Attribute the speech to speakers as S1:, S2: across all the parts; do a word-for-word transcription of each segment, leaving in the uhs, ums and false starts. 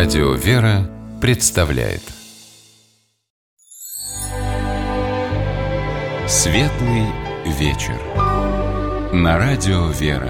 S1: Радио «Вера» представляет Светлый вечер на Радио «Вера».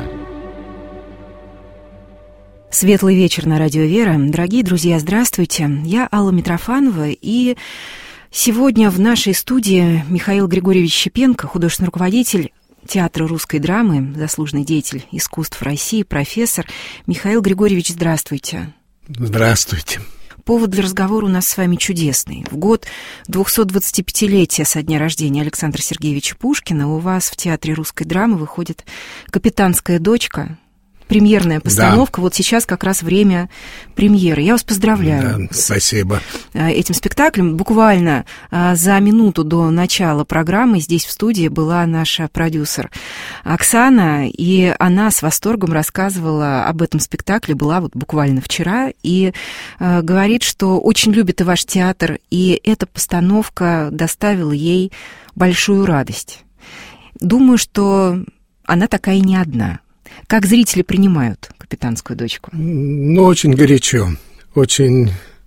S2: Светлый вечер на Радио «Вера». Дорогие друзья, здравствуйте. Я Алла Митрофанова, и сегодня в нашей студии Михаил Григорьевич Щепенко, художественный руководитель Театра русской драмы, заслуженный деятель искусств России, профессор. Михаил Григорьевич, здравствуйте.
S3: Здравствуйте.
S2: Повод для разговора у нас с вами чудесный. В год двухсотдвадцатипятилетия со дня рождения Александра Сергеевича Пушкина у вас в Театре русской драмы выходит «Капитанская дочка». Премьерная постановка. Да. Вот сейчас как раз время премьеры. Я вас поздравляю.
S3: Да, спасибо.
S2: С этим спектаклем. Буквально за минуту до начала программы здесь в студии была наша продюсер Оксана, и она с восторгом рассказывала об этом спектакле, была вот буквально вчера, и говорит, что очень любит и ваш театр, и эта постановка доставила ей большую радость. Думаю, что она такая не одна. Как зрители принимают «Капитанскую дочку»?
S3: Ну, очень горячо. Очень...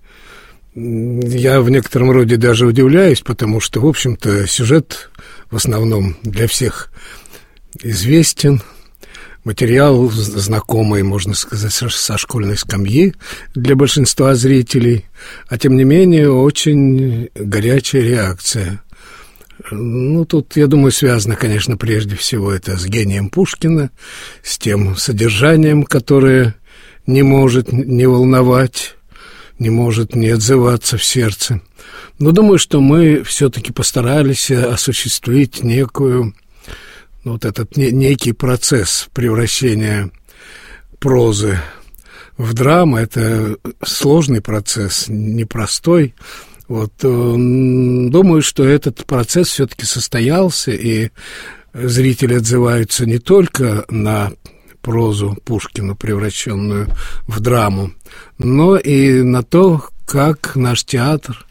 S3: Я в некотором роде даже удивляюсь, потому что, в общем-то, сюжет в основном для всех известен. Материал знакомый, можно сказать, со школьной скамьи для большинства зрителей. А, тем не менее, очень горячая реакция. Ну, тут, я думаю, связано, конечно, прежде всего это с гением Пушкина, с тем содержанием, которое не может не волновать, не может не отзываться в сердце. Но думаю, что мы все-таки постарались осуществить некую, ну, вот этот не, некий процесс превращения прозы в драму. Это сложный процесс, непростой. Вот, думаю, что этот процесс все-таки состоялся, и зрители отзываются не только на прозу Пушкина, превращенную в драму, но и на то, как наш театр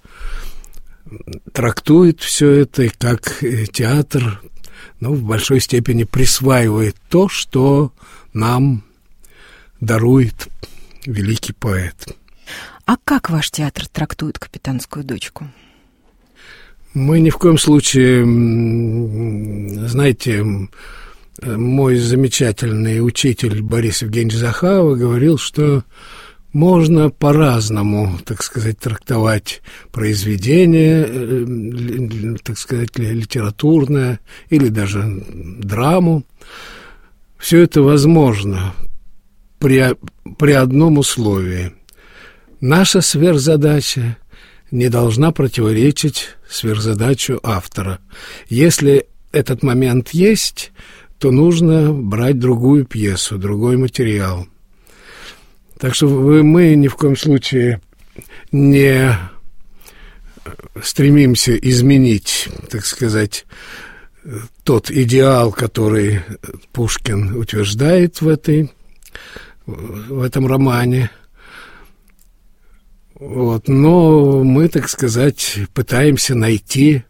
S3: трактует все это, и как театр, ну, в большой степени присваивает то, что нам дарует великий поэт.
S2: А как ваш театр трактует «Капитанскую дочку»?
S3: Мы ни в коем случае, знаете, мой замечательный учитель Борис Евгеньевич Захава говорил, что можно по-разному, так сказать, трактовать произведение, так сказать, литературное или даже драму. Все это возможно при, при одном условии. Наша сверхзадача не должна противоречить сверхзадачу автора. Если этот момент есть, то нужно брать другую пьесу, другой материал. Так что мы ни в коем случае не стремимся изменить, так сказать, тот идеал, который Пушкин утверждает в этой, в этом романе. Вот, но мы, так сказать, пытаемся найти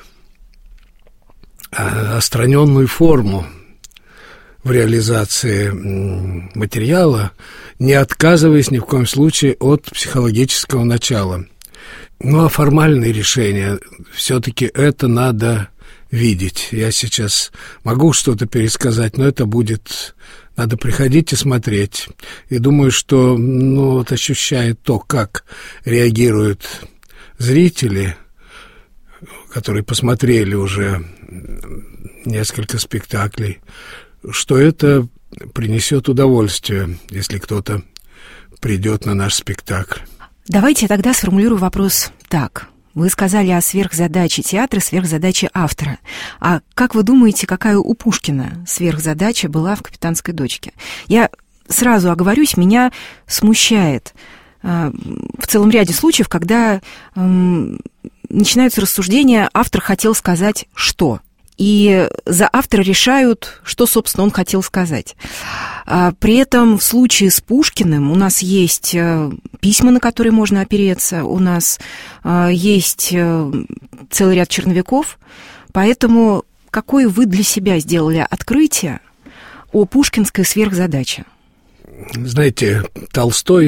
S3: отстраненную форму в реализации материала, не отказываясь ни в коем случае от психологического начала. Ну, а формальные решения, все-таки это надо видеть. Я сейчас могу что-то пересказать, но это будет... Надо приходить и смотреть. И думаю, что, ну, вот ощущая то, как реагируют зрители, которые посмотрели уже несколько спектаклей, что это принесет удовольствие, если кто-то придет на наш спектакль.
S2: Давайте я тогда сформулирую вопрос так. Вы сказали о сверхзадаче театра, сверхзадаче автора. А как вы думаете, какая у Пушкина сверхзадача была в «Капитанской дочке»? Я сразу оговорюсь, меня смущает э, в целом ряде случаев, когда э, начинаются рассуждения, автор хотел сказать что. И за автора решают, что, собственно, он хотел сказать. При этом в случае с Пушкиным у нас есть письма, на которые можно опереться, у нас есть целый ряд черновиков, поэтому какое вы для себя сделали открытие о пушкинской сверхзадаче?
S3: Знаете, Толстой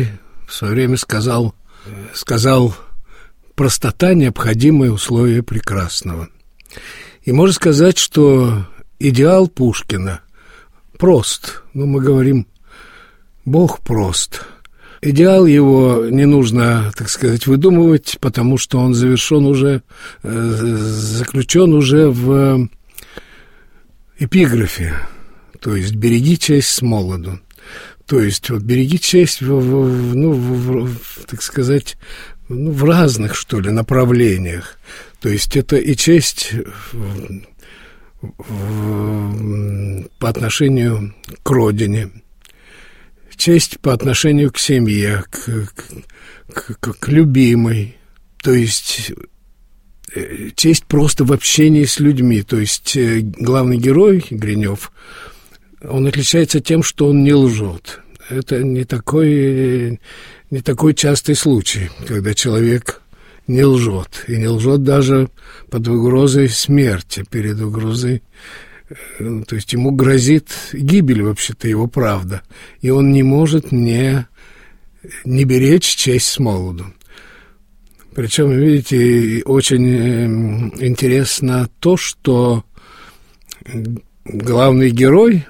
S3: в свое время сказал, сказал «простота – необходимое условие прекрасного». И можно сказать, что идеал Пушкина прост. Ну, мы говорим, Бог прост. Идеал его не нужно, так сказать, выдумывать, потому что он завершен уже, заключен уже в эпиграфе. То есть «береги честь с молоду». То есть вот береги честь, в, в, ну, в, в, так сказать, ну, в разных, что ли, направлениях. То есть это и честь в, в, по отношению к родине, честь по отношению к семье, к, к, к, к любимой, то есть честь просто в общении с людьми. То есть главный герой Гринев, он отличается тем, что он не лжет. Это не такой, не такой частый случай, когда человек не лжет. И не лжет даже под угрозой смерти, перед угрозой. То есть ему грозит гибель, вообще-то, его правда. И он не может не, не беречь честь с молоду. Причем, видите, очень интересно то, что главный герой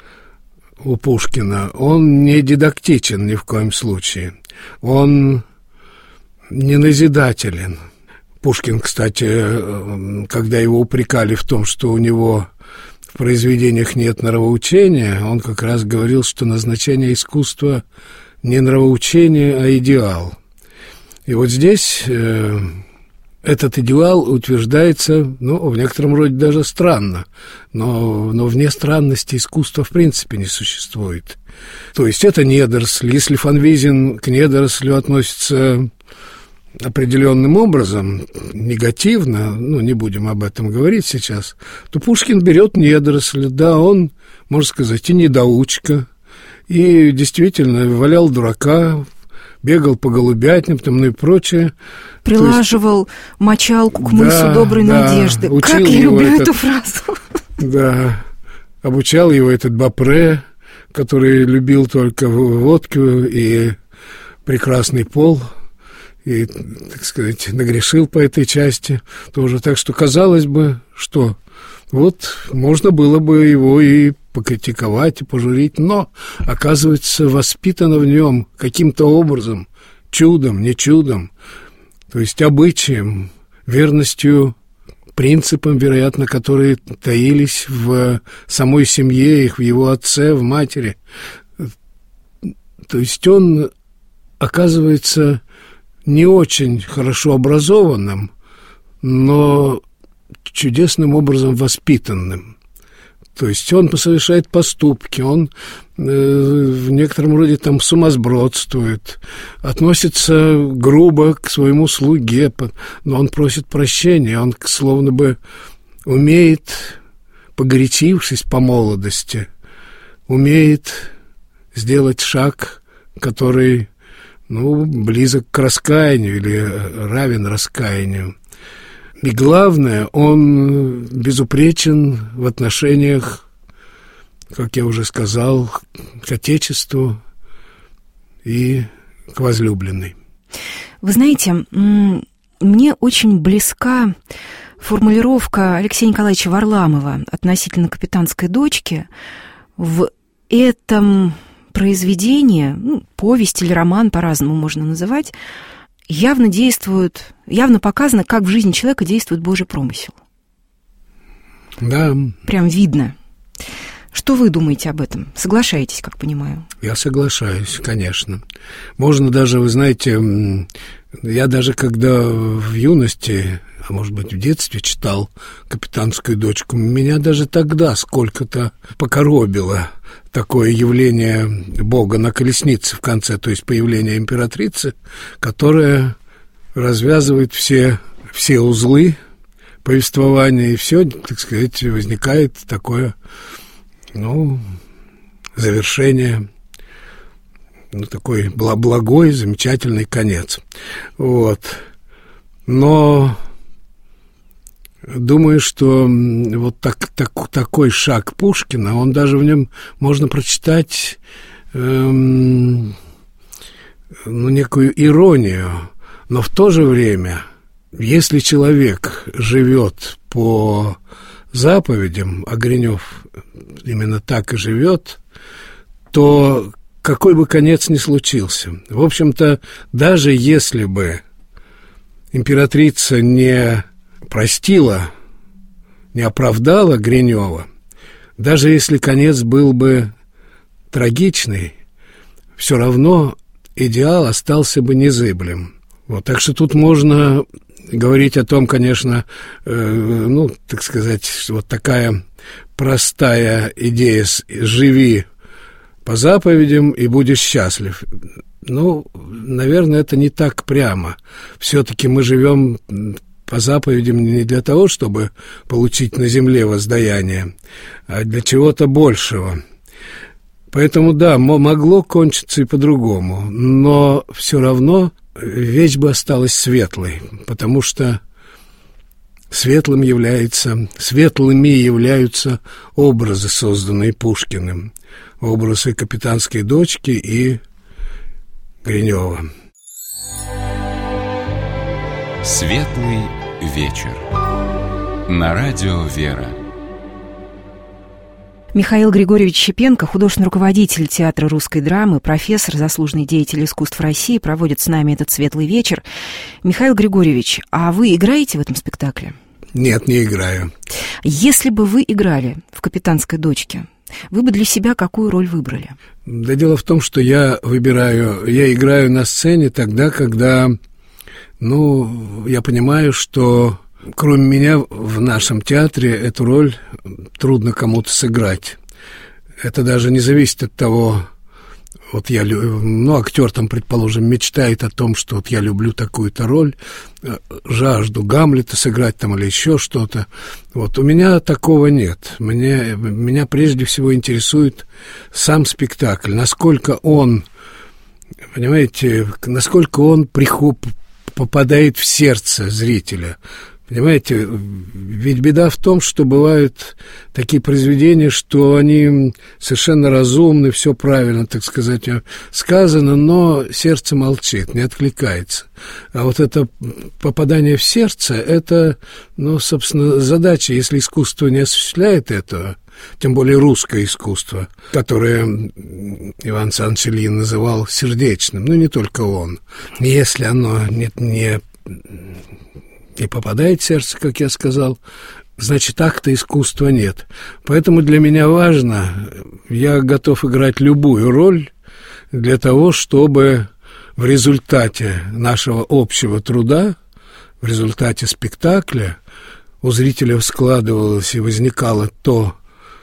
S3: у Пушкина, он не дидактичен ни в коем случае. Он не назидателен. Пушкин, кстати, когда его упрекали в том, что у него в произведениях нет нравоучения, он как раз говорил, что назначение искусства не нравоучение, а идеал. И вот здесь э, этот идеал утверждается, ну, в некотором роде даже странно, но, но вне странности искусства в принципе не существует. То есть это недоросль. Если Фанвизин к недорослю относится определенным образом, негативно, ну, не будем об этом говорить сейчас, то Пушкин берет недоросля, да, он, можно сказать, и недоучка, и действительно валял дурака, бегал по голубятням, там, ну и прочее.
S2: Прилаживал есть, мочалку к мысу да, доброй да, надежды. Как я люблю этот, эту фразу. Да,
S3: обучал его этот Бопре, который любил только водку и прекрасный пол, и, так сказать, нагрешил по этой части тоже. Так что, казалось бы, что вот можно было бы его и покритиковать, и пожурить, но, оказывается, воспитано в нем каким-то образом, чудом, не чудом, то есть обычаем, верностью принципам, вероятно, которые таились в самой семье их, в его отце, в матери. То есть он оказывается не очень хорошо образованным, но чудесным образом воспитанным. То есть он совершает поступки, он э, в некотором роде там сумасбродствует, относится грубо к своему слуге, но он просит прощения, он словно бы умеет, погорячившись по молодости, умеет сделать шаг, который, ну, близок к раскаянию или равен раскаянию. И главное, он безупречен в отношениях, как я уже сказал, к Отечеству и к возлюбленной.
S2: Вы знаете, мне очень близка формулировка Алексея Николаевича Варламова относительно «Капитанской дочки». В этом произведении, ну, повесть или роман, по-разному можно называть, явно действует, явно показано, как в жизни человека действует Божий промысел.
S3: Да. Прям
S2: видно. Что вы думаете об этом? Соглашаетесь, как понимаю?
S3: Я соглашаюсь, конечно. Можно даже, вы знаете, я даже когда в юности, а может быть в детстве читал «Капитанскую дочку», меня даже тогда сколько-то покоробило такое явление Бога на колеснице в конце, то есть появление императрицы, которая развязывает все, все узлы повествования, и все, так сказать, возникает такое, ну, завершение, ну, такой благой, замечательный конец. Вот. Но думаю, что вот так, так, такой шаг Пушкина, он даже в нем можно прочитать эм, ну, некую иронию, но в то же время, если человек живет по заповедям, а Гринев именно так и живет, то какой бы конец ни случился. В общем-то, даже если бы императрица не простила, не оправдала Гринева, даже если конец был бы трагичный, все равно идеал остался бы незыблем. Вот, так что тут можно говорить о том, конечно, э, ну, так сказать, вот такая простая идея «живи по заповедям и будешь счастлив». Ну, наверное, это не так прямо. Все-таки мы живем по заповедям не для того, чтобы получить на земле воздаяние, а для чего-то большего. Поэтому, да, могло кончиться и по-другому, но все равно вещь бы осталась светлой, потому что светлым является, светлыми являются образы, созданные Пушкиным, образы «Капитанской дочки» и Гринева.
S1: Светлый вечер. На радио «Вера».
S2: Михаил Григорьевич Щепенко, художественный руководитель театра русской драмы, профессор, заслуженный деятель искусств России, проводит с нами этот светлый вечер. Михаил Григорьевич, а вы играете в этом спектакле?
S3: Нет, не играю.
S2: Если бы вы играли в «Капитанской дочке», вы бы для себя какую роль выбрали?
S3: Да дело в том, что я выбираю, я играю на сцене тогда, когда, ну, я понимаю, что кроме меня в нашем театре эту роль трудно кому-то сыграть. Это даже не зависит от того, вот я, ну, актер там, предположим, мечтает о том, что вот я люблю такую-то роль, жажду Гамлета сыграть там или еще что-то. Вот у меня такого нет. Мне, меня прежде всего интересует сам спектакль, насколько он, понимаете, насколько он приход, попадает в сердце зрителя. Понимаете, ведь беда в том, что бывают такие произведения, что они совершенно разумны, все правильно, так сказать, сказано, но сердце молчит, не откликается. А вот это попадание в сердце, это, ну, собственно, задача, если искусство не осуществляет этого, тем более русское искусство, которое Иван Александрович Ильин называл сердечным, ну, не только он. Если оно не... не и попадает в сердце, как я сказал, значит, акта искусства нет. Поэтому для меня важно, я готов играть любую роль для того, чтобы в результате нашего общего труда, в результате спектакля у зрителя складывалось и возникало то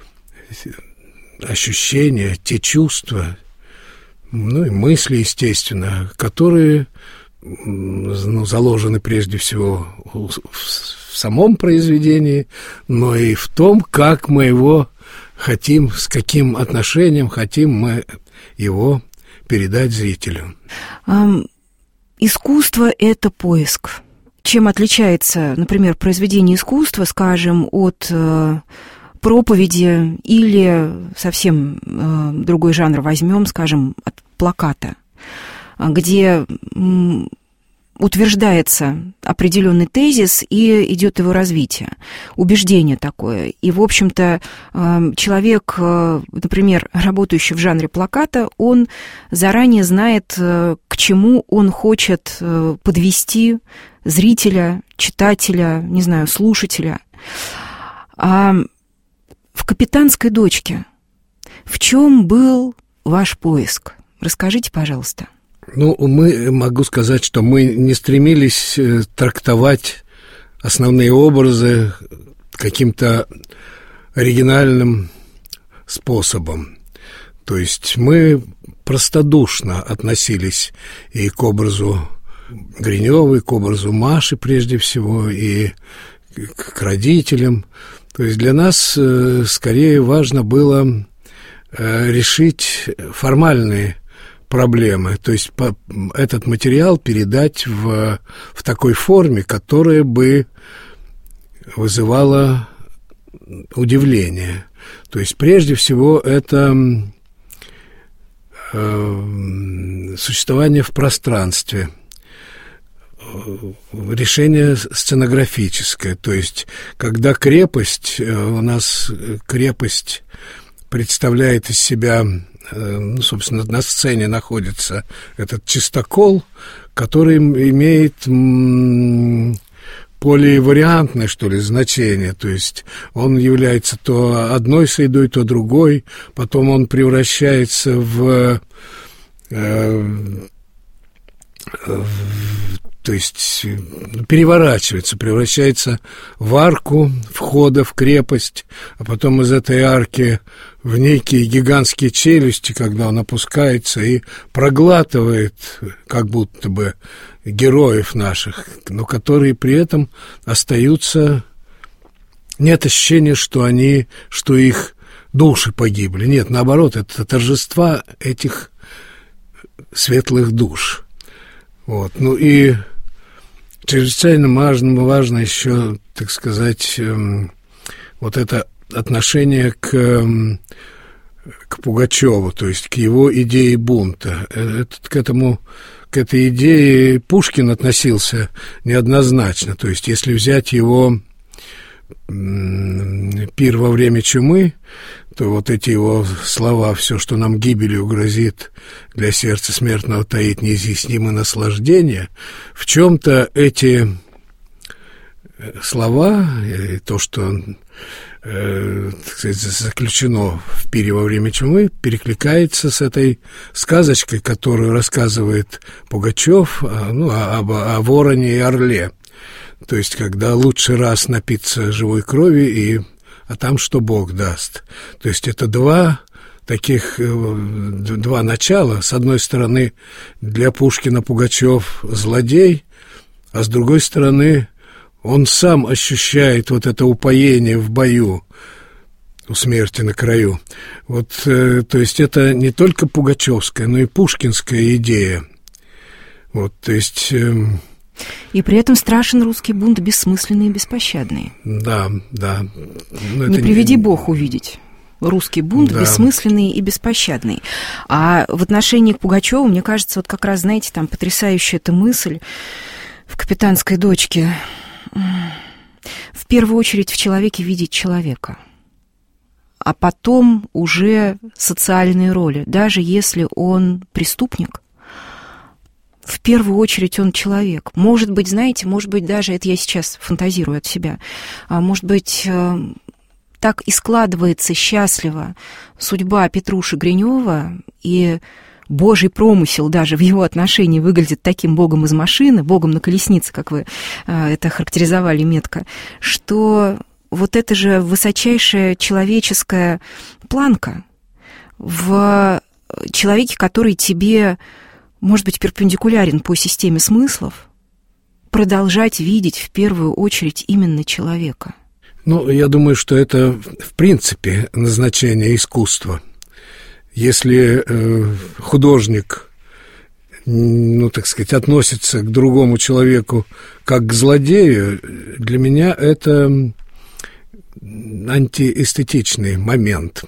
S3: ощущение, те чувства, ну и мысли, естественно, которые... ну, заложены прежде всего в самом произведении, но и в том, как мы его хотим, с каким отношением хотим мы его передать зрителю.
S2: Искусство — это поиск. Чем отличается, например, произведение искусства, скажем, от э, проповеди или совсем э, другой жанр возьмем, скажем, от плаката, где м, утверждается определенный тезис и идет его развитие, убеждение такое. И, в общем-то, человек, например, работающий в жанре плаката, он заранее знает, к чему он хочет подвести зрителя, читателя, не знаю, слушателя. А в «Капитанской дочке» в чем был ваш поиск? Расскажите, пожалуйста.
S3: Ну, мы, могу сказать, что мы не стремились трактовать основные образы каким-то оригинальным способом. То есть мы простодушно относились и к образу Гриневой, к образу Маши прежде всего, и к родителям. То есть для нас скорее важно было решить формальные проблемы, то есть по, этот материал передать в, в такой форме, которая бы вызывала удивление. То есть прежде всего это э, существование в пространстве, решение сценографическое, то есть когда крепость, у нас крепость представляет из себя, ну, собственно, на сцене находится этот чистокол, который имеет поливариантное, что ли, значение, то есть он является то одной средой, то другой, потом он превращается в, э, в то есть переворачивается, превращается в арку входа в крепость, а потом из этой арки в некие гигантские челюсти, когда он опускается и проглатывает как будто бы героев наших, но которые при этом остаются... Нет ощущения, что они, что их души погибли. Нет, наоборот, это торжества этих светлых душ. Вот. Ну и чрезвычайно важно, важно еще, так сказать, эм, вот это отношение к, эм, к Пугачеву, то есть к его идее бунта. Этот, к этому, к этой идее Пушкин относился неоднозначно. То есть если взять его «Пир во время чумы», то вот эти его слова: «Все, что нам гибелью грозит, для сердца смертного таит неизъяснимое наслаждение», в чем-то эти слова, и то, что э, так сказать, заключено в «Пире во время чумы», перекликается с этой сказочкой, которую рассказывает Пугачев, ну, о, о, о вороне и орле. То есть, когда лучший раз напиться живой крови, и, а там что Бог даст. То есть, это два таких, два начала. С одной стороны, для Пушкина Пугачев злодей, а с другой стороны, он сам ощущает вот это упоение в бою, у смерти на краю. Вот, то есть, это не только пугачевская, но и пушкинская идея. Вот, то есть...
S2: И при этом страшен русский бунт, бессмысленный и беспощадный.
S3: Да, да. Но
S2: не
S3: это
S2: приведи
S3: не...
S2: Бог увидеть. Русский бунт, да, бессмысленный и беспощадный. А в отношении к Пугачеву, мне кажется, вот как раз, знаете, там потрясающая эта мысль в «Капитанской дочке». В первую очередь в человеке видеть человека, а потом уже социальные роли. Даже если он преступник, в первую очередь он человек. Может быть, знаете, может быть, даже, это я сейчас фантазирую от себя, может быть, так и складывается счастливо судьба Петруши Гринева, и Божий промысел даже в его отношении выглядит таким богом из машины, богом на колеснице, как вы это характеризовали метко, что вот это же высочайшая человеческая планка в человеке, который тебе... может быть, перпендикулярен по системе смыслов, продолжать видеть в первую очередь именно человека?
S3: Ну, я думаю, что это, в принципе, назначение искусства. Если э, художник, ну, так сказать, относится к другому человеку как к злодею, для меня это антиэстетичный момент.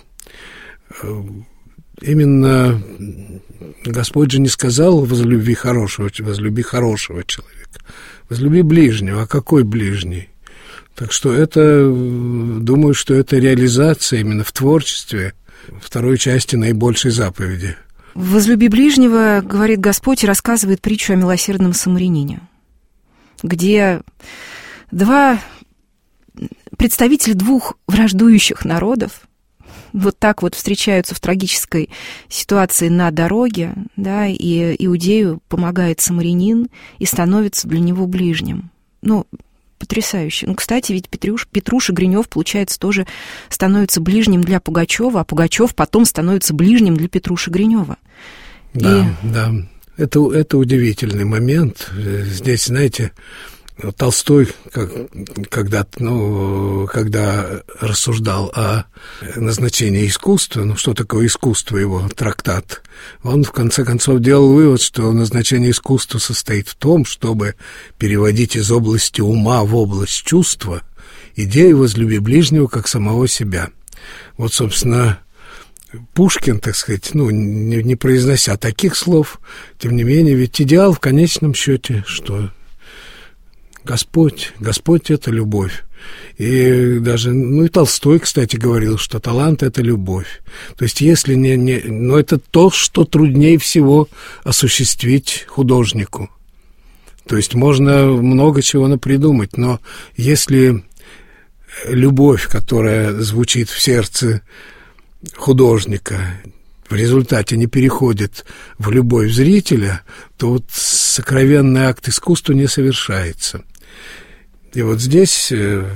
S3: Именно Господь же не сказал: возлюби хорошего, возлюби хорошего человека, возлюби ближнего. А какой ближний? Так что это, думаю, что это реализация именно в творчестве второй части наибольшей заповеди.
S2: «Возлюби ближнего», говорит Господь, и рассказывает притчу о милосердном самарянине, где два представителя двух враждующих народов вот так вот встречаются в трагической ситуации на дороге, да, и иудею помогает самарянин и становится для него ближним. Ну, потрясающе. Ну, кстати, ведь Петруш, Петруша Гринев, получается, тоже становится ближним для Пугачева, а Пугачев потом становится ближним для Петруши Гринева.
S3: Да,
S2: и...
S3: да. Это, это удивительный момент. Здесь, знаете, Толстой, как, когда, ну, когда рассуждал о назначении искусства, ну, что такое искусство, его трактат, он, в конце концов, делал вывод, что назначение искусства состоит в том, чтобы переводить из области ума в область чувства идею «возлюби ближнего, как самого себя». Вот, собственно, Пушкин, так сказать, ну, не, не произнося таких слов, тем не менее, ведь идеал в конечном счете, что Господь, Господь — это любовь. И даже, ну, и Толстой, кстати, говорил, что талант — это любовь. То есть, если не, не... Но это то, что труднее всего осуществить художнику. То есть, можно много чего напридумать, но если любовь, которая звучит в сердце художника, в результате не переходит в любовь зрителя, то вот сокровенный акт искусства не совершается. И вот здесь я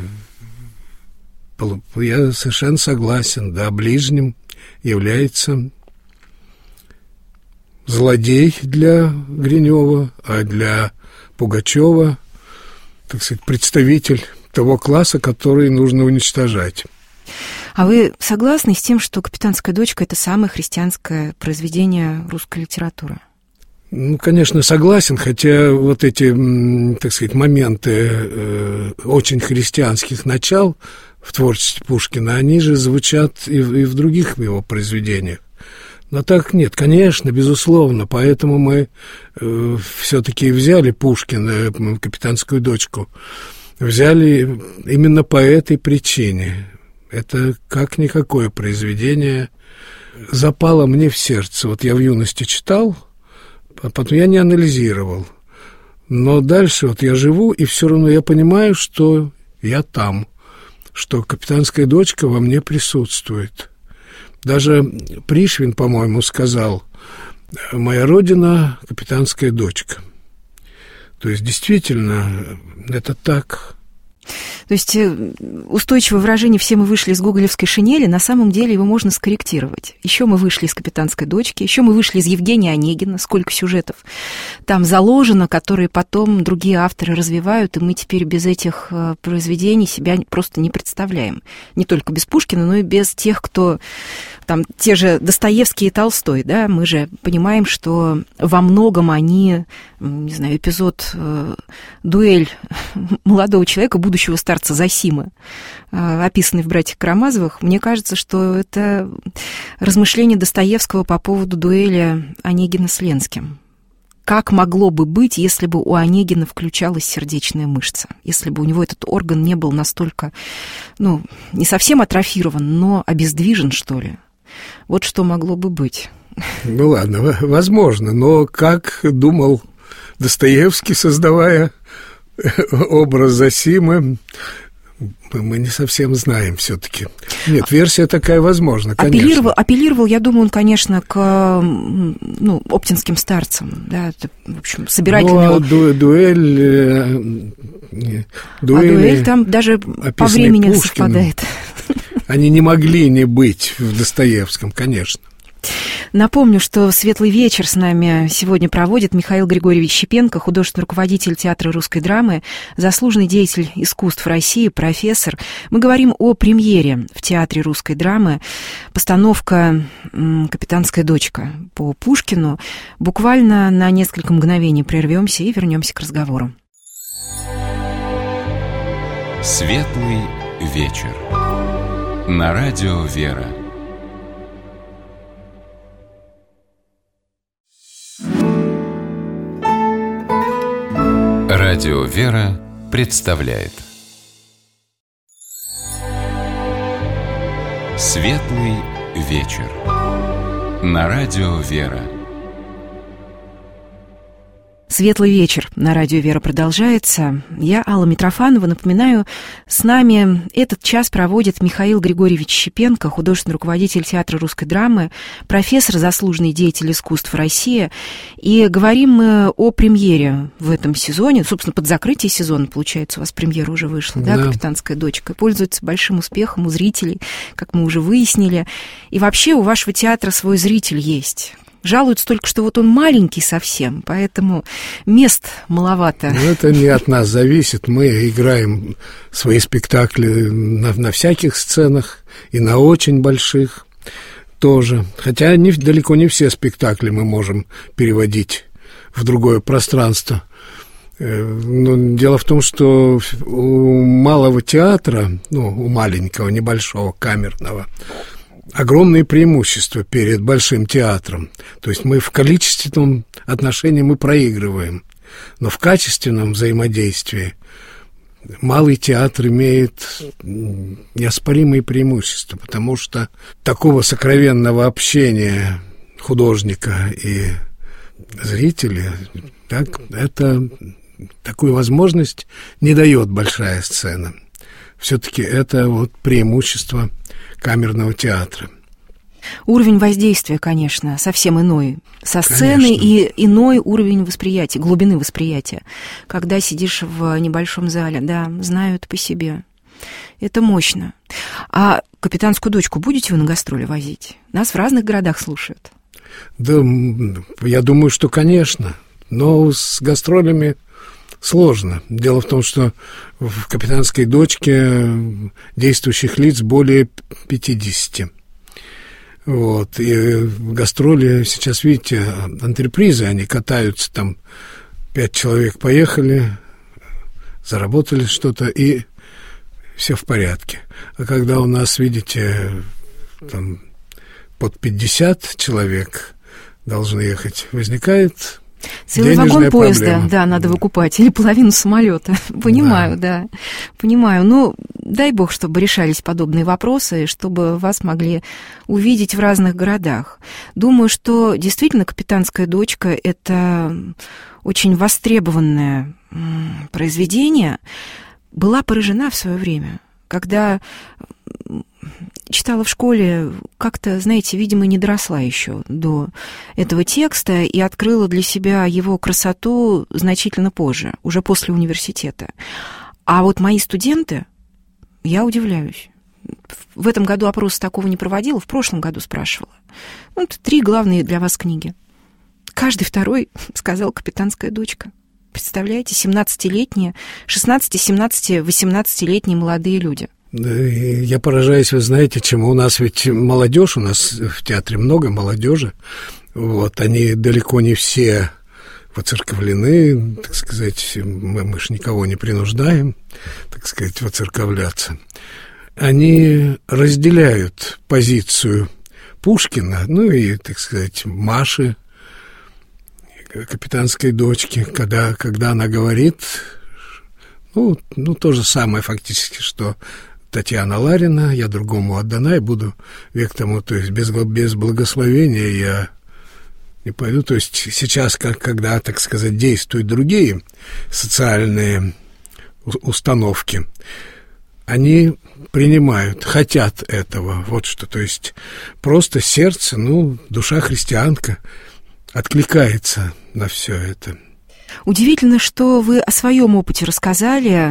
S3: совершенно согласен, да, ближним является злодей для Гринева, а для Пугачева, так сказать, представитель того класса, который нужно уничтожать.
S2: А вы согласны с тем, что «Капитанская дочка» — это самое христианское произведение русской литературы?
S3: Ну, конечно, согласен, хотя вот эти, так сказать, моменты э, очень христианских начал в творчестве Пушкина, они же звучат и в, и в других его произведениях. Но так нет, конечно, безусловно, поэтому мы э, все-таки взяли Пушкина, «Капитанскую дочку», взяли именно по этой причине. Это как-никакое произведение запало мне в сердце. Вот я в юности читал, а потом я не анализировал. Но дальше вот я живу, и все равно я понимаю, что я там, что «Капитанская дочка» во мне присутствует. Даже Пришвин, по-моему, сказал: «Моя родина — капитанская дочка». То есть, действительно, это так.
S2: То есть устойчивое выражение «все мы вышли из гоголевской шинели», на самом деле его можно скорректировать. Еще мы вышли из «Капитанской дочки», еще мы вышли из Евгения Онегина, сколько сюжетов там заложено, которые потом другие авторы развивают, и мы теперь без этих произведений себя просто не представляем. Не только без Пушкина, но и без тех, кто... Там те же Достоевский и Толстой, да, мы же понимаем, что во многом они, не знаю, эпизод э, «Дуэль молодого человека, будущего старца Зосимы», э, описанный в «Братьях Карамазовых», мне кажется, что это размышления Достоевского по поводу дуэли Онегина с Ленским. Как могло бы быть, если бы у Онегина включалась сердечная мышца, если бы у него этот орган не был настолько, ну, не совсем атрофирован, но обездвижен, что ли? Вот что могло бы быть.
S3: Ну ладно, возможно, но как думал Достоевский, создавая образ Зосимы, мы не совсем знаем все-таки. Нет, версия такая возможна, конечно.
S2: Апеллировал, апеллировал, я думаю, он, конечно, к, ну, оптинским старцам, да, это, в общем, собирательный...
S3: Ну, а ду- дуэль... Э, дуэли,
S2: а дуэль там даже по времени Пушкиным совпадает.
S3: Они не могли не быть в Достоевском, конечно.
S2: Напомню, что «Светлый вечер» с нами сегодня проводит Михаил Григорьевич Щепенко, художественный руководитель театра русской драмы, заслуженный деятель искусств России, профессор. Мы говорим о премьере в театре русской драмы. Постановка «Капитанская дочка» по Пушкину. Буквально на несколько мгновений прервемся и вернемся к разговору.
S1: «Светлый вечер» на радио «Вера». Радио «Вера» представляет «Светлый вечер» на радио «Вера».
S2: «Светлый вечер» на радио «Вера» продолжается. Я, Алла Митрофанова, напоминаю, с нами этот час проводит Михаил Григорьевич Щепенко, художественный руководитель театра русской драмы, профессор, заслуженный деятель искусств России. И говорим мы о премьере в этом сезоне. Собственно, под закрытие сезона, получается, у вас премьера уже вышла, да, да «Капитанская дочка». Пользуется большим успехом у зрителей, как мы уже выяснили. И вообще у вашего театра свой зритель есть. Жалуются только, что вот он маленький совсем, поэтому мест маловато.
S3: Ну, это не от нас зависит. Мы играем свои спектакли на, на всяких сценах и на очень больших тоже. Хотя не, далеко не все спектакли мы можем переводить в другое пространство. Но дело в том, что у малого театра, ну, у маленького, небольшого, камерного, огромные преимущества перед Большим театром. То есть мы в количественном отношении мы проигрываем, но в качественном взаимодействии Малый театр имеет неоспоримые преимущества, потому что такого сокровенного общения художника и зрителя, так, это такую возможность не дает большая сцена. Все-таки это вот преимущество камерного театра.
S2: Уровень воздействия, конечно, совсем иной. Со сцены конечно. И иной уровень восприятия, глубины восприятия. Когда сидишь в небольшом зале, да, знаю это по себе. Это мощно. А «Капитанскую дочку» будете вы на гастроли возить? Нас в разных городах слушают.
S3: Да, я думаю, что, конечно. Но с гастролями сложно. Дело в том, что в «Капитанской дочке» действующих лиц более пятидесяти. Вот, и гастроли сейчас, видите, антрепризы, они катаются, там пять человек поехали, заработали что-то, и все в порядке. А когда у нас, видите, там под пятьдесят человек должны ехать, возникает
S2: целый вагон поезда, да, надо выкупать, или половину самолета. Понимаю, да. да, понимаю. Ну, дай бог, чтобы решались подобные вопросы, чтобы вас могли увидеть в разных городах. Думаю, что действительно «Капитанская дочка» — это очень востребованное произведение. Была поражена в свое время, когда читала в школе, как-то, знаете, видимо, не доросла еще до этого текста и открыла для себя его красоту значительно позже, уже после университета. А вот мои студенты, я удивляюсь. В этом году опрос такого не проводила, в прошлом году спрашивала. Ну, это три главные для вас книги. Каждый второй сказал «Капитанская дочка». Представляете, семнадцатилетние, шестнадцати-, семнадцати-, восемнадцатилетние молодые люди.
S3: Я поражаюсь, вы знаете, чему. У нас ведь молодежь, у нас в театре много молодежи. Вот, они далеко не все воцерковлены, так сказать, мы, мы ж никого не принуждаем, так сказать, воцерковляться. Они разделяют позицию Пушкина, ну и, так сказать, Маши, «Капитанской дочки», когда, когда она говорит, ну, ну, то же самое фактически, что Татьяна Ларина, я другому отдана и буду век тому, то есть без, без благословения я не пойду. То есть сейчас, как, когда, так сказать, действуют другие социальные установки, они принимают, хотят этого, вот что, то есть просто сердце, ну, душа христианка откликается на все это.
S2: Удивительно, что вы о своем опыте рассказали.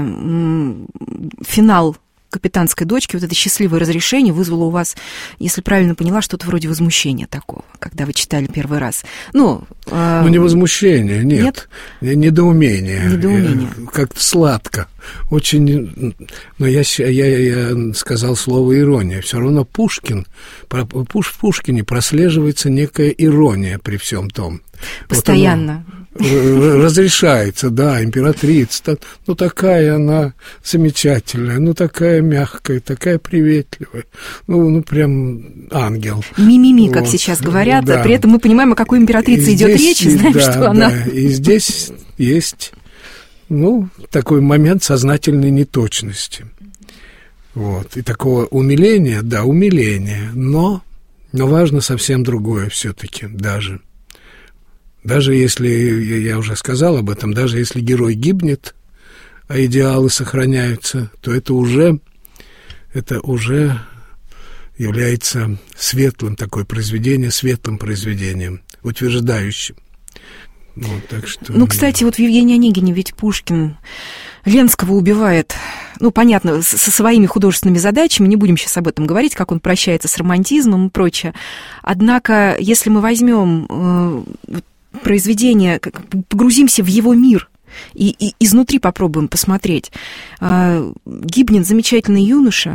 S2: Финал «Капитанской дочки», вот это счастливое разрешение вызвало у вас, если правильно поняла, что-то вроде возмущения такого, когда вы читали первый раз. Ну, э...
S3: ну не возмущение, нет. нет? Недоумение.
S2: Недоумение.
S3: Как-то сладко. Очень... Но я, я, я сказал слово «ирония». Все равно Пушкин, в Пушкине прослеживается некая ирония при всем том.
S2: Постоянно.
S3: Вот разрешается, да, императрица, ну такая она замечательная, ну такая мягкая, такая приветливая, ну, ну прям ангел.
S2: Ми-ми-ми,
S3: вот.
S2: Как сейчас говорят,
S3: да.
S2: При этом мы понимаем, о какой императрице и идет
S3: здесь,
S2: речь, и знаем,
S3: да,
S2: что
S3: да,
S2: она...
S3: И здесь есть, ну, такой момент сознательной неточности. Вот, и такого умиления, да, умиления, но, но важно совсем другое все-таки даже. Даже если, я уже сказал об этом, даже если герой гибнет, а идеалы сохраняются, то это уже, это уже является светлым такое произведение, светлым произведением, утверждающим. Вот, так что...
S2: Ну, кстати, вот в Евгении Онегине ведь Пушкин Ленского убивает, ну, понятно, со своими художественными задачами, не будем сейчас об этом говорить, как он прощается с романтизмом и прочее. Однако, если мы возьмем э, произведение, погрузимся в его мир и, и изнутри попробуем посмотреть, э, гибнет замечательный юноша,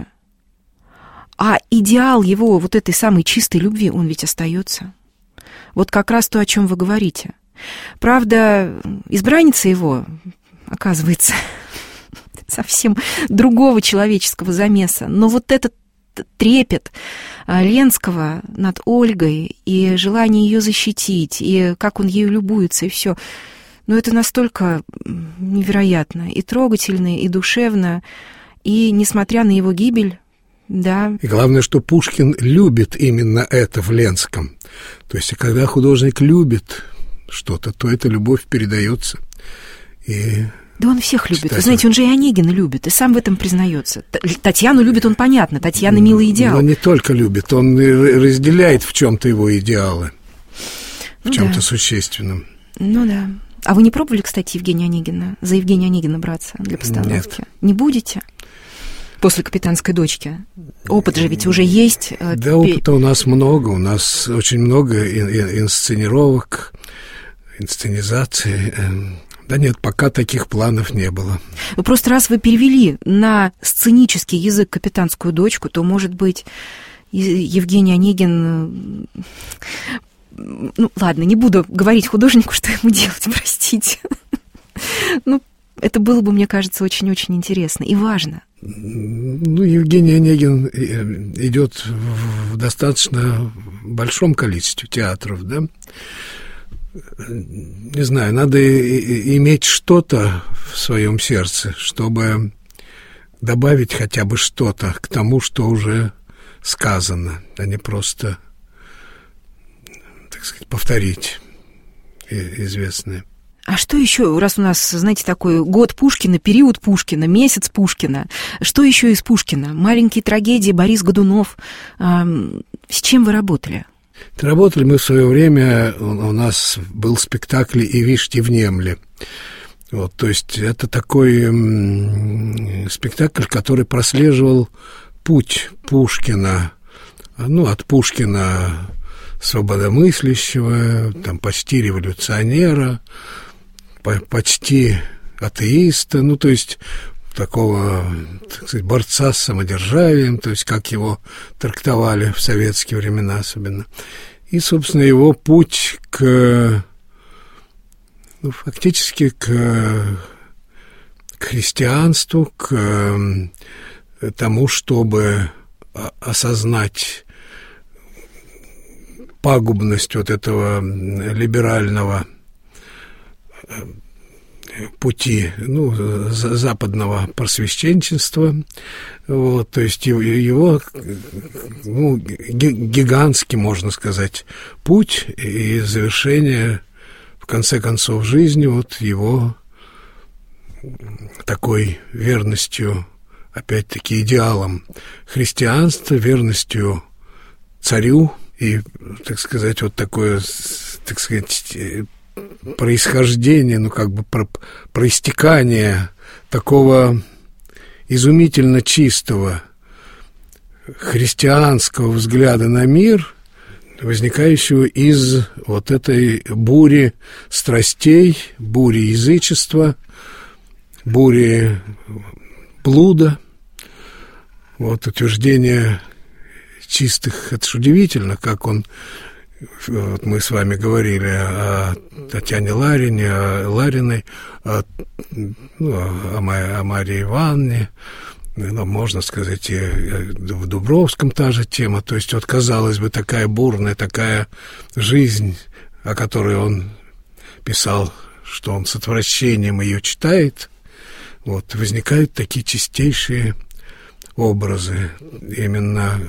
S2: а идеал его вот этой самой чистой любви, он ведь остается. Вот как раз то, о чем вы говорите. Правда, избранница его, оказывается, совсем другого человеческого замеса. Но вот этот трепет Ленского над Ольгой и желание ее защитить, и как он ею любуется, и все. Но это настолько невероятно, и трогательно, и душевно, и несмотря на его гибель, да.
S3: И главное, что Пушкин любит именно это в Ленском. То есть, когда художник любит что-то, то эта любовь передается. И
S2: да он всех любит.
S3: читатель.
S2: Вы знаете, он же и Онегина любит, и сам в этом признается. Татьяну любит он, понятно. Татьяна милый идеал.
S3: Но не только любит, он разделяет в чем-то его идеалы, в
S2: ну
S3: чем-то
S2: да.
S3: существенном.
S2: Ну да. А вы не пробовали, кстати, Евгения Онегина, за Евгения Онегина браться для постановки?
S3: Нет.
S2: Не будете? После «Капитанской дочки». Опыт же ведь уже есть.
S3: Да, опыта у нас много. У нас очень много инсценировок, инсценизаций. Да нет, пока таких планов не было.
S2: Ну, просто раз вы перевели на сценический язык «Капитанскую дочку», то, может быть, Евгений Онегин... Ну, ладно, не буду говорить художнику, что ему делать, простите. Ну, это было бы, мне кажется, очень-очень интересно и важно.
S3: Ну, Евгений Онегин идет в достаточно большом количестве театров, да? Не знаю, надо иметь что-то в своем сердце, чтобы добавить хотя бы что-то к тому, что уже сказано, а не просто, так сказать, повторить известное.
S2: А что еще, раз у нас, знаете, такой год Пушкина, период Пушкина, месяц Пушкина, что еще из Пушкина? Маленькие трагедии, Борис Годунов. С чем вы работали?
S3: Работали мы в свое время, у нас был спектакль «И вишьте внемли». Вот, то есть это такой спектакль, который прослеживал путь Пушкина, ну, от Пушкина свободомыслящего, там, почти революционера, почти атеиста, ну, то есть такого, так сказать, борца с самодержавием, то есть как его трактовали в советские времена особенно. И, собственно, его путь к, ну, фактически к, к христианству, к тому, чтобы осознать пагубность вот этого либерального пути, ну, западного просвещенчества, вот, то есть его, его ну, гигантский, можно сказать, путь и завершение, в конце концов, жизни вот его такой верностью, опять-таки, идеалам христианства, верностью царю и, так сказать, вот такое, так сказать, происхождение, ну, как бы про, проистекание такого изумительно чистого христианского взгляда на мир, возникающего из вот этой бури страстей, бури язычества, бури блуда. Вот утверждение чистых, это ж удивительно, как он... Вот мы с вами говорили о Татьяне Ларине, о Лариной, о, ну, о, о Марии Ивановне, ну, можно сказать, и в Дубровском та же тема. То есть, вот, казалось бы, такая бурная, такая жизнь, о которой он писал, что он с отвращением ее читает, вот, возникают такие чистейшие образы, именно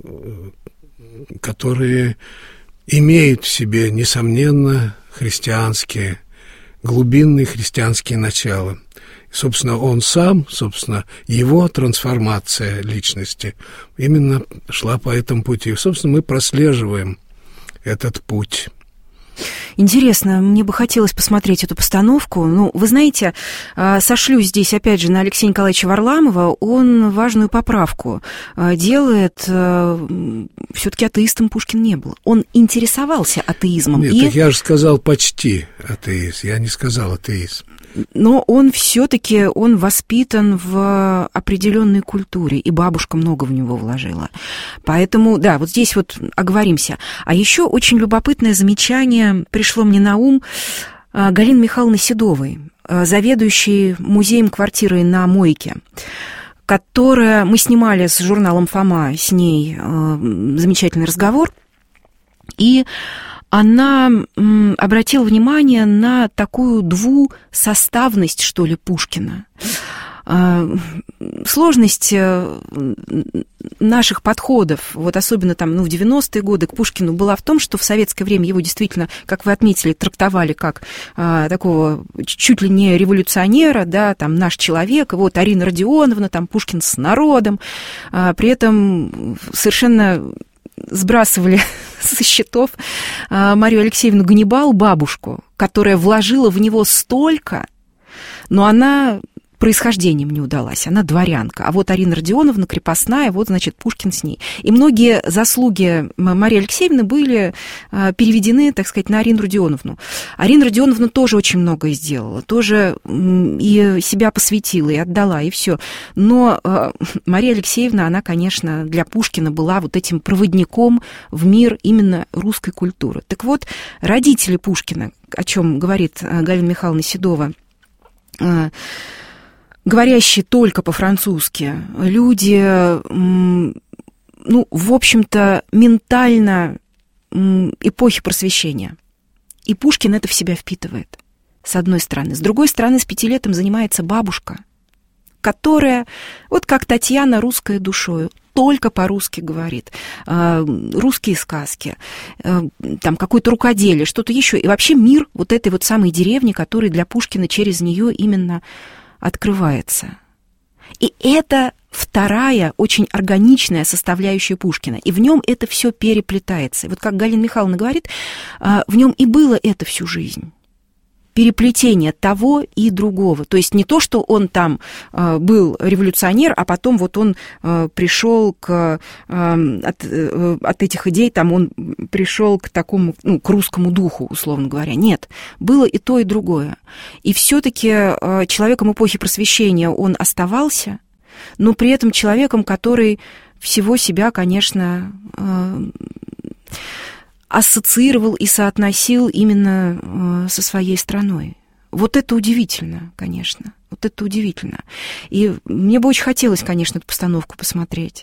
S3: которые... имеют в себе, несомненно, христианские, глубинные христианские начала. И, собственно, он сам, собственно, его трансформация личности именно шла по этому пути. И, собственно, мы прослеживаем этот путь.
S2: Интересно, мне бы хотелось посмотреть эту постановку. Ну, вы знаете, сошлю здесь, опять же, на Алексея Николаевича Варламова. Он важную поправку делает. Все-таки атеистом Пушкин не был. Он интересовался атеизмом.
S3: Нет,
S2: и...
S3: так я же сказал почти атеист. Я не сказал атеист.
S2: Но он все-таки он воспитан в определенной культуре, и бабушка много в него вложила. Поэтому, да, вот здесь вот оговоримся. А еще очень любопытное замечание пришло мне на ум Галины Михайловны Седовой, заведующей музеем-квартирой на Мойке. которая... Мы снимали с журналом «Фома» с ней замечательный разговор, и она обратила внимание на такую двусоставность, что ли, Пушкина. Сложность наших подходов, вот особенно там, ну, в девяностые годы к Пушкину была в том, что в советское время его действительно, как вы отметили, трактовали как а, такого чуть ли не революционера, да, там, наш человек, и вот Арина Родионовна, там, Пушкин с народом, а, при этом совершенно сбрасывали со счетов а, Марию Алексеевну Ганнибал, бабушку, которая вложила в него столько, но она... происхождением не удалась, она дворянка. А вот Арина Родионовна крепостная, вот, значит, Пушкин с ней. И многие заслуги Марии Алексеевны были переведены, так сказать, на Арину Родионовну. Арина Родионовна тоже очень многое сделала, тоже и себя посвятила, и отдала, и все. Но Мария Алексеевна, она, конечно, для Пушкина была вот этим проводником в мир именно русской культуры. Так вот, родители Пушкина, о чем говорит Галина Михайловна Седова, говорящие только по-французски, люди, ну, в общем-то, ментально эпохи Просвещения. И Пушкин это в себя впитывает, с одной стороны. С другой стороны, с пяти лет им занимается бабушка, которая, вот как Татьяна, русская душою, только по-русски говорит, русские сказки, там какое-то рукоделие, что-то еще. И вообще мир вот этой вот самой деревни, который для Пушкина через нее именно открывается. И это вторая, очень органичная составляющая Пушкина. И в нем это все переплетается. И вот как Галина Михайловна говорит, в нем и было это всю жизнь. Переплетение того и другого. То есть не то, что он там э, был революционер, а потом вот он э, пришел к, э, от, э, от этих идей, там он пришел к такому, ну, к русскому духу, условно говоря. Нет, было и то, и другое. И все-таки э, человеком эпохи Просвещения он оставался, но при этом человеком, который всего себя, конечно, э, ассоциировал и соотносил именно со своей страной. Вот это удивительно, конечно. Вот это удивительно. И мне бы очень хотелось, конечно, эту постановку посмотреть.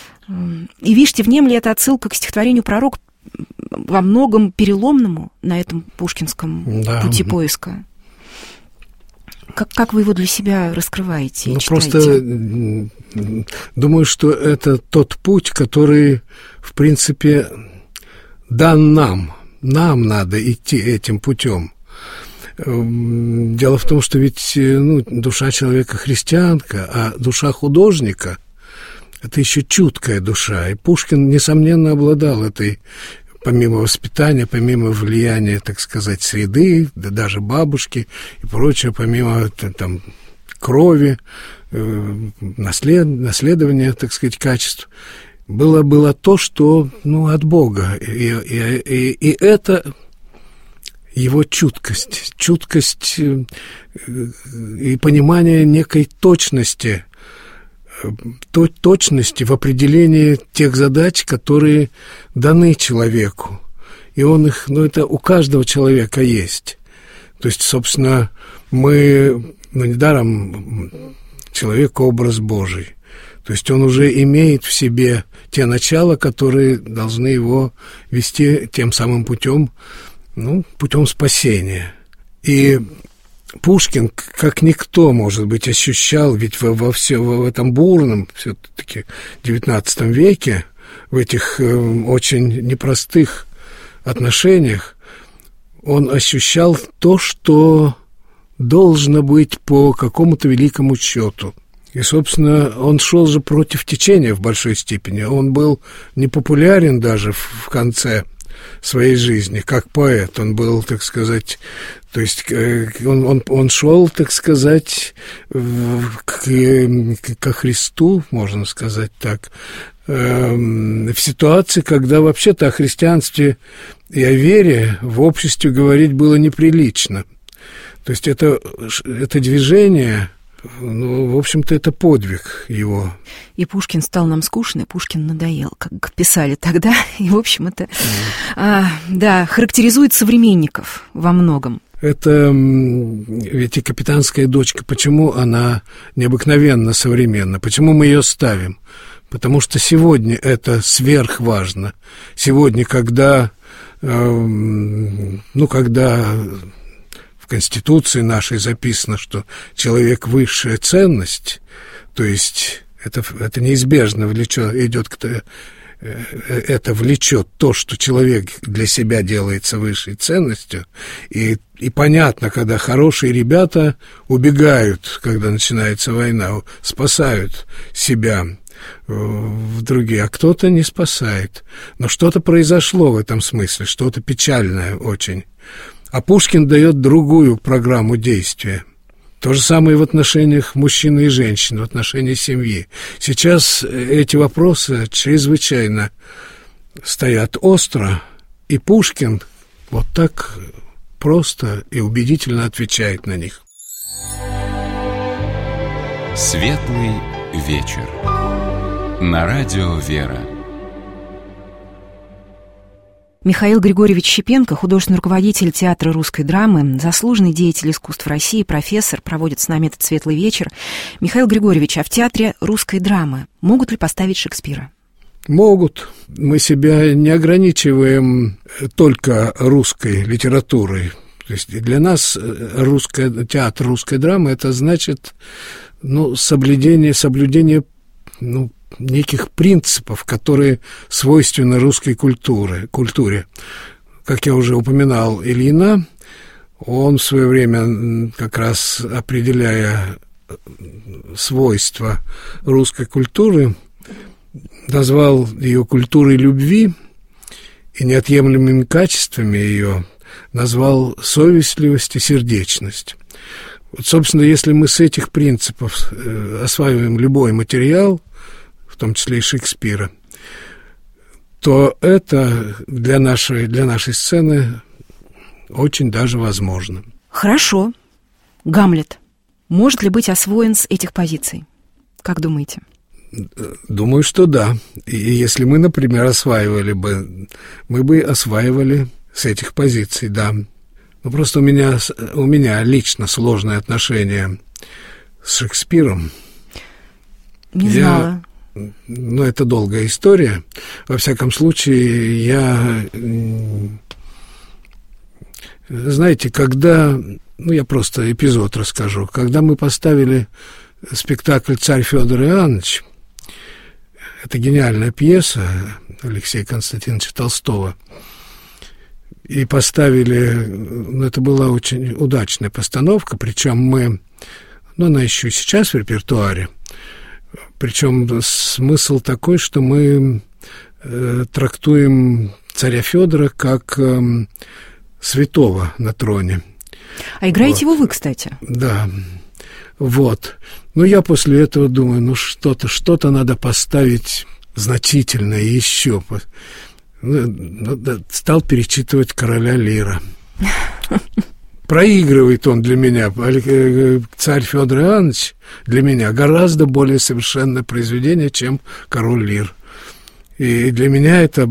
S2: И «Вишьте, внем ли» — это отсылка к стихотворению «Пророк», во многом переломному на этом пушкинском да. пути поиска. Как, как вы его для себя раскрываете и
S3: ну,
S2: читаете?
S3: Просто думаю, что это тот путь, который, в принципе... дан нам, нам надо идти этим путем. Дело в том, что ведь ну, душа человека христианка, а душа художника – это еще чуткая душа. И Пушкин, несомненно, обладал этой, помимо воспитания, помимо влияния, так сказать, среды, да даже бабушки и прочее, помимо там, крови, наслед, наследования, так сказать, качеств, Было, было то, что ну, от Бога. И, и, и, и это его чуткость, чуткость и понимание некой точности, той точности в определении тех задач, которые даны человеку. И он их, ну, это у каждого человека есть. То есть, собственно, мы, ну, недаром человек — образ Божий. То есть он уже имеет в себе те начала, которые должны его вести тем самым путем, ну, путем спасения. И Пушкин, как никто, может быть, ощущал, ведь во, во, все, в этом бурном, все-таки девятнадцатом веке, в этих э, очень непростых отношениях, он ощущал то, что должно быть по какому-то великому счету. И, собственно, он шел же против течения в большой степени. Он был непопулярен даже в конце своей жизни, как поэт. Он был, так сказать, то есть он, он, он шел, так сказать, к, ко Христу, можно сказать так, в ситуации, когда вообще-то о христианстве и о вере в обществе говорить было неприлично. То есть это, это движение... Ну, в общем-то, это подвиг его.
S2: И Пушкин стал нам скучный, Пушкин надоел, как писали тогда. И, в общем, это, mm. а, да, характеризует современников во многом.
S3: Это ведь и «Капитанская дочка», почему она необыкновенно современна, почему мы ее ставим? Потому что сегодня это сверхважно. Сегодня, когда, э, ну, когда в Конституции нашей записано, что человек — высшая ценность, то есть это, это неизбежно влечет, идет к это влечет то, что человек для себя делается высшей ценностью, и, и понятно, когда хорошие ребята убегают, когда начинается война, спасают себя в другие, а кто-то не спасает. Но что-то произошло в этом смысле, что-то печальное очень. А Пушкин дает другую программу действия. То же самое в отношениях мужчины и женщины, в отношении семьи. Сейчас эти вопросы чрезвычайно стоят остро, и Пушкин вот так просто и убедительно отвечает на них.
S1: Светлый вечер. На радио «Вера».
S2: Михаил Григорьевич Щепенко, художественный руководитель театра русской драмы, заслуженный деятель искусств России, профессор, проводит с нами этот светлый вечер. Михаил Григорьевич, а в театре русской драмы могут ли поставить Шекспира?
S3: Могут. Мы себя не ограничиваем только русской литературой. То есть для нас русская, театр русской драмы — это значит, ну, соблюдение, соблюдение, ну, неких принципов, которые свойственны русской культуре, культуре. Как я уже упоминал, Ильина, он в свое время, как раз определяя свойства русской культуры, назвал ее культурой любви, и неотъемлемыми качествами ее назвал совестливость и сердечность. Вот, собственно, если мы с этих принципов осваиваем любой материал, в том числе и Шекспира, то это для нашей, для нашей сцены очень даже возможно.
S2: Хорошо. Гамлет может ли быть освоен с этих позиций? Как думаете?
S3: Думаю, что да. И если мы, например, осваивали бы, мы бы осваивали с этих позиций, да. Но просто у меня, у меня лично сложное отношение с Шекспиром.
S2: Не знала.
S3: Ну, это долгая история. Во всяком случае, я... Знаете, когда... Ну, я просто эпизод расскажу. Когда мы поставили спектакль «Царь Фёдор Иоаннович», это гениальная пьеса Алексея Константиновича Толстого, и поставили... Ну, это была очень удачная постановка, причем мы... Ну, она еще и сейчас в репертуаре. Причем смысл такой, что мы э, трактуем царя Федора как э, святого на троне.
S2: А играете вот. Его вы, кстати?
S3: Да. Вот. Ну, я после этого думаю, ну, что-то, что-то надо поставить значительное еще. Ну, стал перечитывать «Короля Лира». Проигрывает он для меня, царь Фёдор Иоаннович, для меня гораздо более совершенное произведение, чем «Король Лир». И для меня это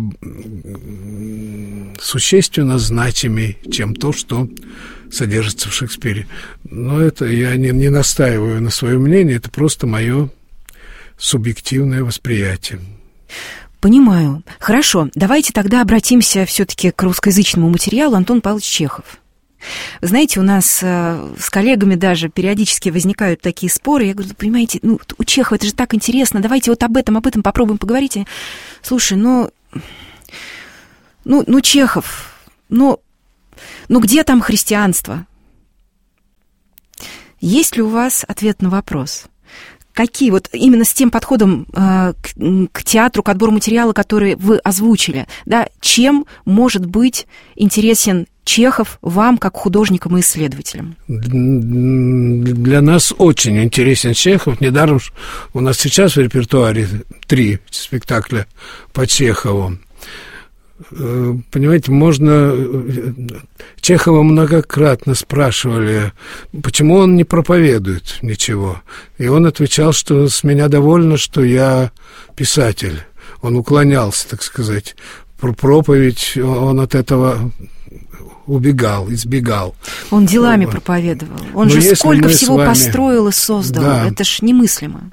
S3: существенно значимее, чем то, что содержится в Шекспире. Но это я не, не настаиваю на своем мнении, это просто мое субъективное восприятие.
S2: Понимаю. Хорошо, давайте тогда обратимся все-таки к русскоязычному материалу. Антон Павлович Чехов. Вы знаете, у нас э, с коллегами даже периодически возникают такие споры. Я говорю, понимаете, ну, у Чехова это же так интересно, давайте вот об этом, об этом попробуем поговорить. И, слушай, ну, ну, ну, Чехов, ну, ну, где там христианство? Есть ли у вас ответ на вопрос? Какие вот именно с тем подходом э, к, к театру, к отбору материала, который вы озвучили, да, чем может быть интересен Чехов вам, как художникам и исследователям?
S3: Для нас очень интересен Чехов. Недаром у нас сейчас в репертуаре три спектакля по Чехову. Понимаете, можно... Чехова многократно спрашивали, почему он не проповедует ничего. И он отвечал, что с меня довольно, что я писатель. Он уклонялся, так сказать. Про проповедь он от этого убегал, избегал.
S2: Он делами вот. проповедовал. Он
S3: Но
S2: же сколько всего
S3: вами...
S2: построил и создал. Да. Это ж немыслимо.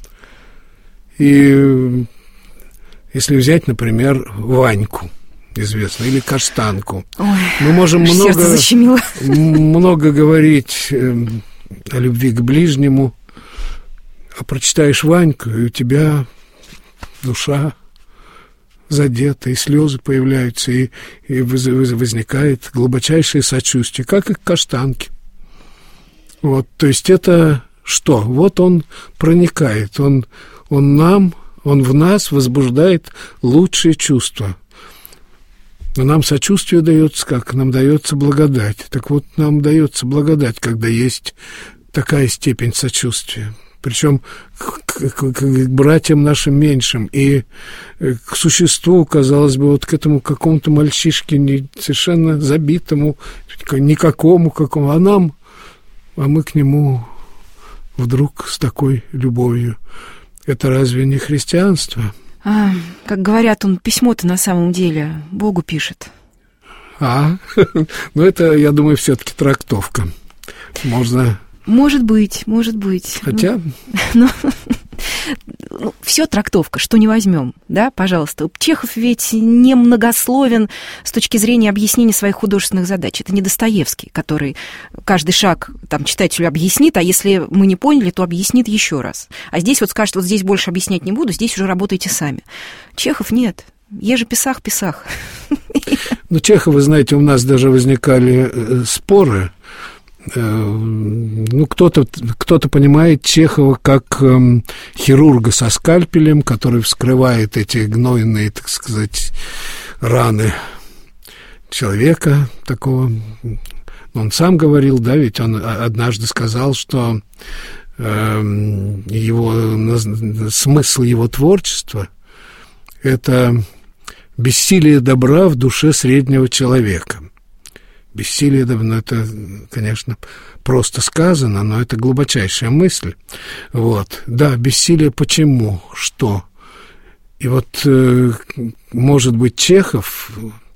S3: И если взять, например, Ваньку, известно, или Каштанку.
S2: Ой,
S3: мы можем много,
S2: защемило.
S3: много говорить о любви к ближнему, а прочитаешь Ваньку, и у тебя душа задета, и слезы появляются, и, и возникает глубочайшее сочувствие, как и к Каштанке. Вот, то есть это что? Вот он проникает, он, он нам, он в нас возбуждает лучшие чувства. Но нам сочувствие дается как? Нам дается благодать. Так вот, нам дается благодать, когда есть такая степень сочувствия. Причем к, к, к, к братьям нашим меньшим и к существу, казалось бы, вот к этому какому-то мальчишке не, совершенно забитому, никакому какому, а нам, а мы к нему вдруг с такой любовью. Это разве не христианство?
S2: А, как говорят, он письмо-то на самом деле Богу пишет.
S3: А, ну это, я думаю, все-таки трактовка. Можно...
S2: Может быть, может быть.
S3: Хотя...
S2: Ну, ну, все трактовка, что не возьмем, да, пожалуйста. Чехов ведь не многословен с точки зрения объяснения своих художественных задач. Это не Достоевский, который каждый шаг там читателю объяснит, а если мы не поняли, то объяснит еще раз. А здесь вот скажет, вот здесь больше объяснять не буду, здесь уже работайте сами. Чехов нет. Еже писах, писах.
S3: Ну, Чехов, вы знаете, у нас даже возникали споры. Ну, кто-то, кто-то понимает Чехова как э, хирурга со скальпелем, который вскрывает эти гнойные, так сказать, раны человека такого. Он сам говорил, да, ведь он однажды сказал, что э, его, смысл его творчества – это бессилие добра в душе среднего человека. Бессилие, ну, это, конечно, просто сказано, но это глубочайшая мысль. Вот. Да, бессилие почему? Что? И вот, э, может быть, Чехов,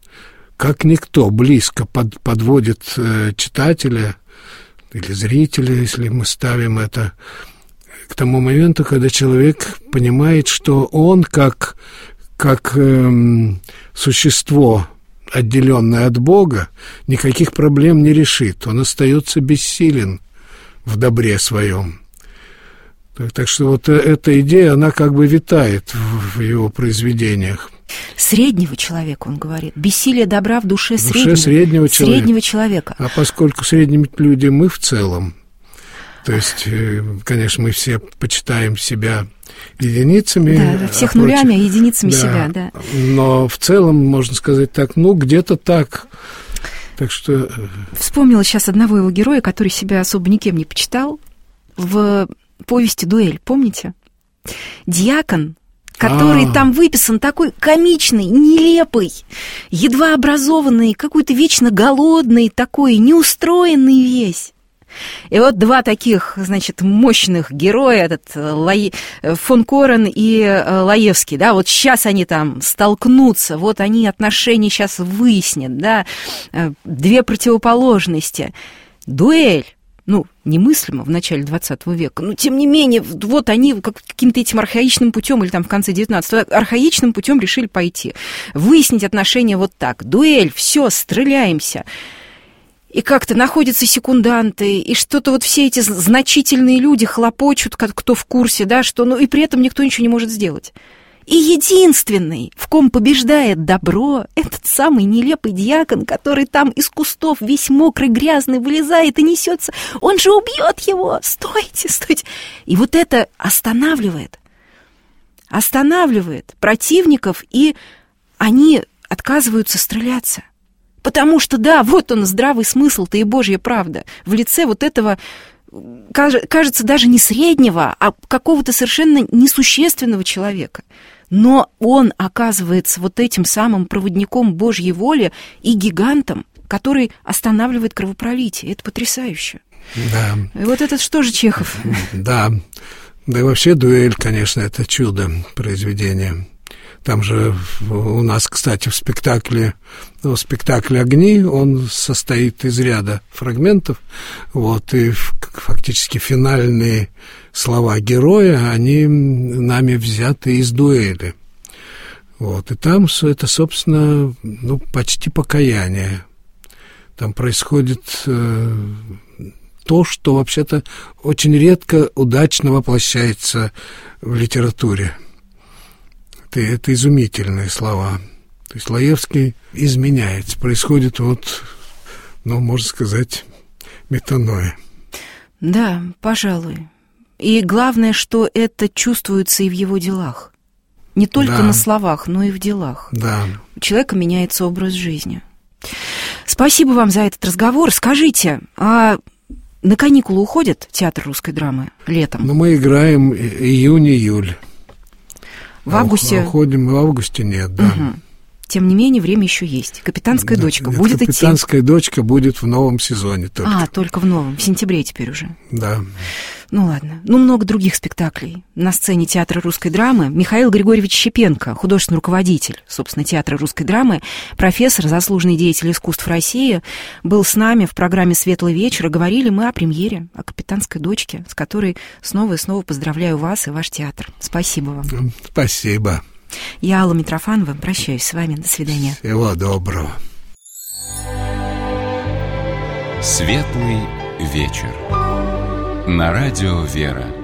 S3: как никто, близко под, подводит э, читателя или зрителя, если мы ставим это, к тому моменту, когда человек понимает, что он, как, как э, существо, отделенный от Бога, никаких проблем не решит. Он остается бессилен в добре своем. Так, так что вот эта идея, она как бы витает в, в его произведениях.
S2: Среднего человека, он говорит. Бессилие добра в душе,
S3: в душе
S2: среднего,
S3: среднего, человека.
S2: среднего человека.
S3: А поскольку средними люди мы в целом, то есть, конечно, мы все почитаем себя единицами.
S2: Да, всех а нулями, прочих, а единицами да, себя, да.
S3: Но в целом, можно сказать так, ну, где-то так. Так что...
S2: Вспомнила сейчас одного его героя, который себя особо никем не почитал, в повести «Дуэль», помните? Дьякон, который А-а-а. там выписан такой комичный, нелепый, едва образованный, какой-то вечно голодный такой, неустроенный весь. И вот два таких, значит, мощных героя, этот Лай... фон Корен и Лаевский, да, вот сейчас они там столкнутся, вот они отношения сейчас выяснят, да, две противоположности. Дуэль, ну, немыслимо в начале двадцатого века, но тем не менее, вот они как, каким-то этим архаичным путем, или там в конце девятнадцатого, архаичным путем решили пойти, выяснить отношения вот так. Дуэль, все, стреляемся. И как-то находятся секунданты, и что-то вот все эти значительные люди хлопочут, кто в курсе, да, что, ну, и при этом никто ничего не может сделать. И единственный, в ком побеждает добро, этот самый нелепый дьякон, который там из кустов весь мокрый, грязный вылезает и несется, он же убьет его, стойте, стойте. И вот это останавливает, останавливает противников, и они отказываются стреляться. Потому что, да, вот он, здравый смысл-то и Божья правда в лице вот этого, кажется, даже не среднего, а какого-то совершенно несущественного человека. Но он оказывается вот этим самым проводником Божьей воли и гигантом, который останавливает кровопролитие. Это потрясающе.
S3: Да.
S2: И вот это что же Чехов?
S3: Да. Да и вообще «Дуэль», конечно, это чудо произведения. Там же у нас, кстати, в спектакле, ну, спектакль «Огни», он состоит из ряда фрагментов, вот, и фактически финальные слова героя, они нами взяты из дуэли. Вот, и там это, собственно, ну, почти покаяние. Там происходит э, то, что вообще-то очень редко удачно воплощается в литературе. Это, это изумительные слова. То есть Лаевский изменяется. Происходит вот, ну, можно сказать, метаноя.
S2: Да, пожалуй. И главное, что это чувствуется и в его делах. Не только
S3: да.
S2: на словах, но и в делах.
S3: Да.
S2: У человека меняется образ жизни. Спасибо вам за этот разговор. Скажите, а на каникулы уходит театр русской драмы летом?
S3: Ну, мы играем июнь-июль.
S2: В августе?
S3: А уходим в августе, нет, да.
S2: Угу. Тем не менее, время еще есть. «Капитанская
S3: да,
S2: дочка»
S3: нет,
S2: будет идти?
S3: «Капитанская дочка» будет в новом сезоне только.
S2: А, только в новом, в сентябре теперь уже.
S3: Да.
S2: Ну ладно. Ну, много других спектаклей. На сцене театра русской драмы Михаил Григорьевич Щепенко, художественный руководитель, собственно, театра русской драмы, профессор, заслуженный деятель искусств России, был с нами в программе «Светлый вечер», и говорили мы о премьере, о «Капитанской дочке», с которой снова и снова поздравляю вас и ваш театр. Спасибо вам.
S3: Спасибо.
S2: Я Алла Митрофанова, прощаюсь с вами. До свидания.
S3: Всего доброго.
S1: Светлый вечер. На радио «Вера».